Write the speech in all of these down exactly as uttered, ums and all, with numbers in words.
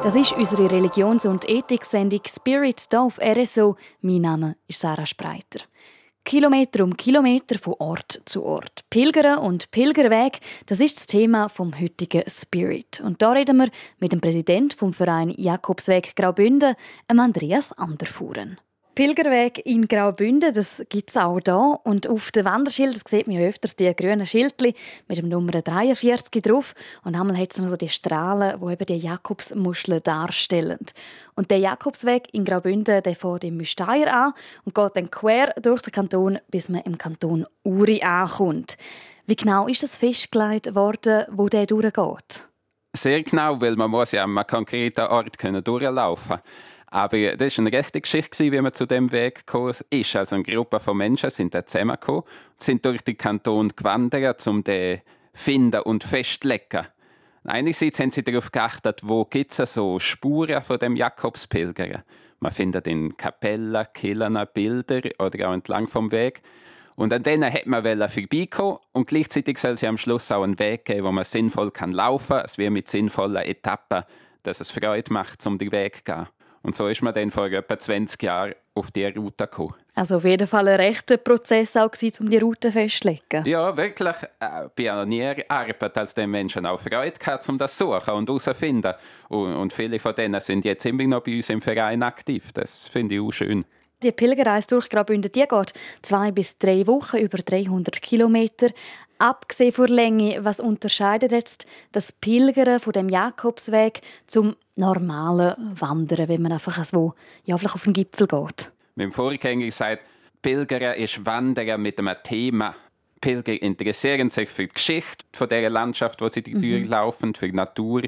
Das ist unsere Religions- und Ethik-Sendung «Spirit» hier auf R S O. Mein Name ist Sarah Spreiter. Kilometer um Kilometer von Ort zu Ort. Pilgern und Pilgerweg, das ist das Thema vom heutigen «Spirit». Und da reden wir mit dem Präsidenten vom Verein Jakobsweg Graubünden, Andreas Anderfuhren. Pilgerweg in Graubünden, das gibt es auch hier. Und auf den Wanderschildern sieht man öfters die grünen Schildchen mit dem Nummer dreiundvierzig drauf. Und einmal hat es noch so die Strahlen, die eben die Jakobsmuscheln darstellen. Und der Jakobsweg in Graubünden der fängt im Müsteier an und geht dann quer durch den Kanton, bis man im Kanton Uri ankommt. Wie genau ist das festgelegt worden, wo der durchgeht? Sehr genau, weil man muss ja an einem konkreten Ort durchlaufen können. Aber das war eine rechte Geschichte, wie man zu dem Weg gekommen ist. Also eine Gruppe von Menschen sind da zusammengekommen, sind durch den Kanton gewandert, um den zu finden und festzulegen. Einerseits haben sie darauf geachtet, wo gibt es so Spuren von dem Jakobspilgern. Man findet in Kapellen, Kirchen, Bilder oder auch entlang vom Weg. Und an denen wollte man vorbeikommen und gleichzeitig soll sie am Schluss auch einen Weg geben, wo man sinnvoll laufen kann. Es wird mit sinnvollen Etappen, dass es Freude macht, um den Weg zu gehen. Und so ist man dann vor etwa zwanzig Jahren auf diese Route gekommen. Also auf jeden Fall ein rechter Prozess auch gewesen, um die Route festzulegen. Ja, wirklich. Äh, Pionierarbeit, als den Menschen auch Freude gehabt, um das zu suchen und herauszufinden. Und, und viele von denen sind jetzt immer noch bei uns im Verein aktiv. Das finde ich auch schön. Die Pilgerreise durch Graubünden die geht zwei bis drei Wochen, über dreihundert Kilometer. Abgesehen von der Länge, was unterscheidet jetzt das Pilgern von dem Jakobsweg zum normalen Wandern, wenn man einfach so ja, vielleicht auf den Gipfel geht? Mein Vorgänger gesagt, Pilgern ist Wandern mit einem Thema. Pilger interessieren sich für die Geschichte von dieser Landschaft, wo sie die mhm. durchlaufen, für die Natur.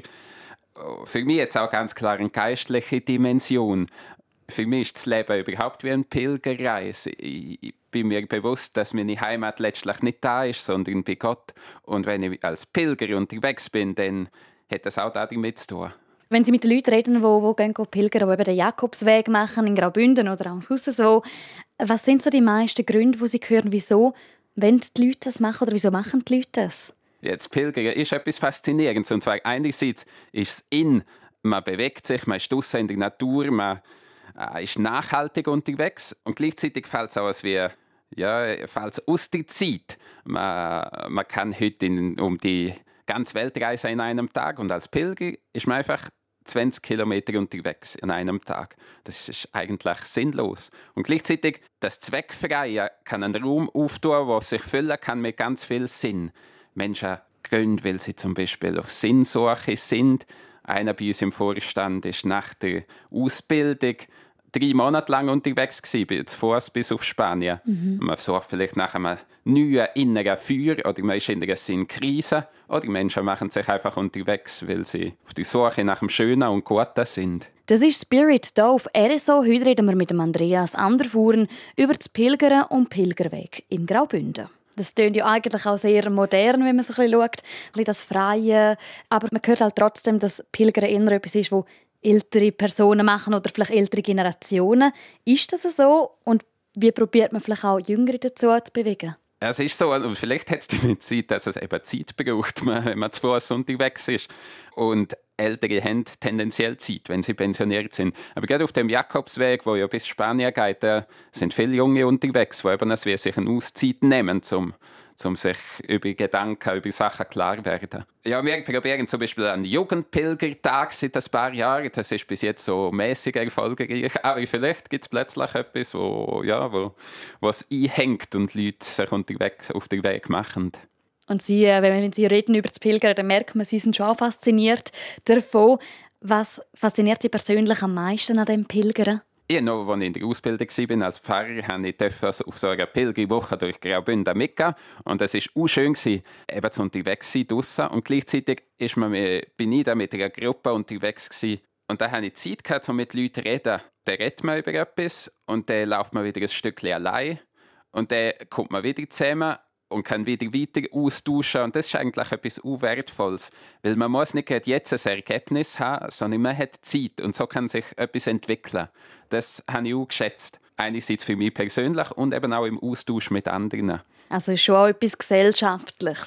Für mich jetzt auch ganz klar eine geistliche Dimension. Für mich ist das Leben überhaupt wie eine Pilgerreise. Ich bin mir bewusst, dass meine Heimat letztlich nicht da ist, sondern bei Gott. Und wenn ich als Pilger unterwegs bin, dann hat das auch damit zu tun. Wenn Sie mit den Leuten reden, die, die gehen pilgern, die eben den Jakobsweg machen in Graubünden oder auch sonst so, was sind so die meisten Gründe, die Sie hören, wieso wollen die Leute das machen oder wieso machen die Leute das? Jetzt Pilgern ist etwas Faszinierendes. Und zwar einerseits ist es in, man bewegt sich, man ist draussen in der Natur, man ist nachhaltig unterwegs und gleichzeitig fällt es auch als wie, ja, fällt aus der Zeit. Man, man kann heute in, um die ganze Welt reisen in einem Tag und als Pilger ist man einfach zwanzig Kilometer unterwegs in einem Tag. Das ist eigentlich sinnlos. Und gleichzeitig das Zweckfreie kann einen Raum auftun, der sich füllen kann mit ganz viel Sinn. Menschen gehen, weil sie zum Beispiel auf Sinnsuche sind. Einer bei uns im Vorstand ist nach der Ausbildung drei Monate lang unterwegs gewesen, zu Fuß bis auf Spanien. Mhm. Man sucht vielleicht nach einem neuen inneren Feuer oder man ist in einer Sinnkrise. Oder die Menschen machen sich einfach unterwegs, weil sie auf der Suche nach dem Schönen und Guten sind. Das ist Spirit hier auf R S O. Heute reden wir mit dem Andreas Anderfuhren über das Pilgern und Pilgerweg in Graubünden. Das klingt ja eigentlich auch sehr modern, wenn man so ein bisschen schaut. Ein bisschen das Freie. Aber man hört halt trotzdem, dass Pilgern eher etwas ist, wo ältere Personen machen oder vielleicht ältere Generationen. Ist das so? Und wie probiert man vielleicht auch Jüngere dazu zu bewegen? Es ist so, und vielleicht hat es damit Zeit, dass es eben Zeit braucht, wenn man zu Fuß unterwegs ist. Und Ältere haben tendenziell Zeit, wenn sie pensioniert sind. Aber gerade auf dem Jakobsweg, wo ja bis Spanien geht, da sind viele Junge unterwegs, die eben als wir sich eine Auszeit nehmen, um um sich über Gedanken, über Sachen klar zu werden. Ja, wir probieren zum Beispiel einen Jugendpilgertag seit ein paar Jahren. Das ist bis jetzt so mäßig erfolgreich. Aber vielleicht gibt es plötzlich etwas, wo, ja, wo, was einhängt und Leute sich unterwegs auf den Weg machen. Und Sie, wenn Sie reden über das Pilgern, dann merkt man, Sie sind schon fasziniert davon. Was fasziniert Sie persönlich am meisten an dem Pilgern? Ich, noch, als ich in der Ausbildung war als Pfarrer, durfte ich auf so einer Pilgerwoche durch Graubünden mitgehen. Und es war auch schön, eben zu unterwegs sein draussen. Und gleichzeitig ist man, bin ich da mit einer Gruppe unterwegs gewesen. Und da hatte ich Zeit gehabt, um mit Leuten zu reden. Dann redet man über etwas und dann läuft man wieder ein Stückchen allein. Und dann kommt man wieder zusammen und kann wieder weiter austauschen. Und das ist eigentlich etwas Wertvolles. Weil man muss nicht jetzt ein Ergebnis haben, sondern man hat Zeit. Und so kann sich etwas entwickeln. Das habe ich auch geschätzt. Einerseits für mich persönlich und eben auch im Austausch mit anderen. Also ist schon auch etwas Gesellschaftliches.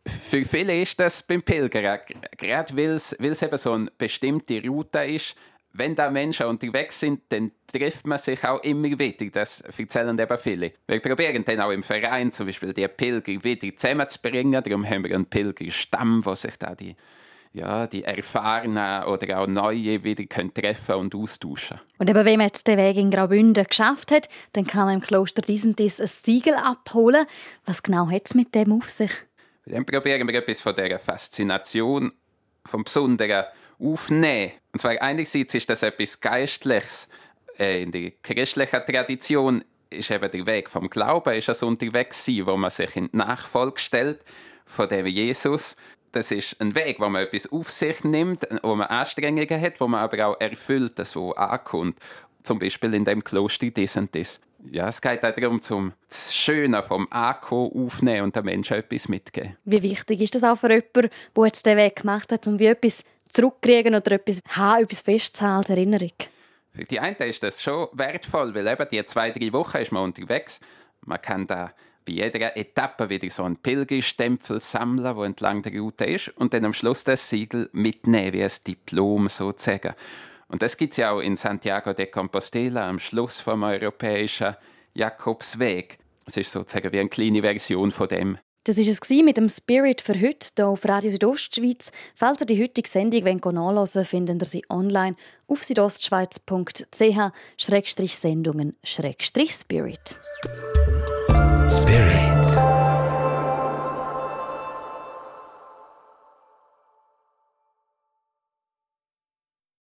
Für viele ist das beim Pilgern, gerade weil es eben so eine bestimmte Route ist. Wenn da Menschen unterwegs sind, dann trifft man sich auch immer wieder. Das erzählen eben viele. Wir probieren dann auch im Verein zum Beispiel die Pilger wieder zusammenzubringen. Darum haben wir einen Pilgerstamm, wo sich da die, ja, die Erfahrenen oder auch Neue wieder können treffen und austauschen. Und eben, wenn man jetzt den Weg in Graubünden geschafft hat, dann kann man im Kloster dies und dies ein Siegel abholen. Was genau hat es mit dem auf sich? Dann probieren wir etwas von dieser Faszination, vom Besonderen aufnehmen. Und zwar einerseits ist das etwas Geistliches. In der christlichen Tradition ist eben der Weg vom Glauben ist ein unterwegs sein, wo man sich in die Nachfolge stellt von dem Jesus. Das ist ein Weg, wo man etwas auf sich nimmt, wo man Anstrengungen hat, wo man aber auch erfüllt, das wo ankommt. Zum Beispiel in dem Kloster dies und dies. Ja, es geht auch darum, zum das Schöne vom Ankommen aufnehmen und den Menschen etwas mitgeben. Wie wichtig ist das auch für jemanden, der jetzt den Weg gemacht hat, um wie etwas zurückkriegen oder etwas haben, etwas festzuhalten als Erinnerung? Für die einen ist das schon wertvoll, weil eben die zwei, drei Wochen ist man unterwegs. Man kann da bei jeder Etappe wieder so einen Pilgerstempel sammeln, der entlang der Route ist, und dann am Schluss das Siegel mitnehmen, wie ein Diplom sozusagen. Und das gibt es ja auch in Santiago de Compostela am Schluss vom europäischen Jakobsweg. Es ist sozusagen wie eine kleine Version von dem. Das war es mit dem Spirit für heute hier auf Radio Südostschweiz. Falls ihr die heutige Sendung nachhören wollt, findet ihr sie online auf südostschweiz punkt c h Sendungen Spirit. Spirit.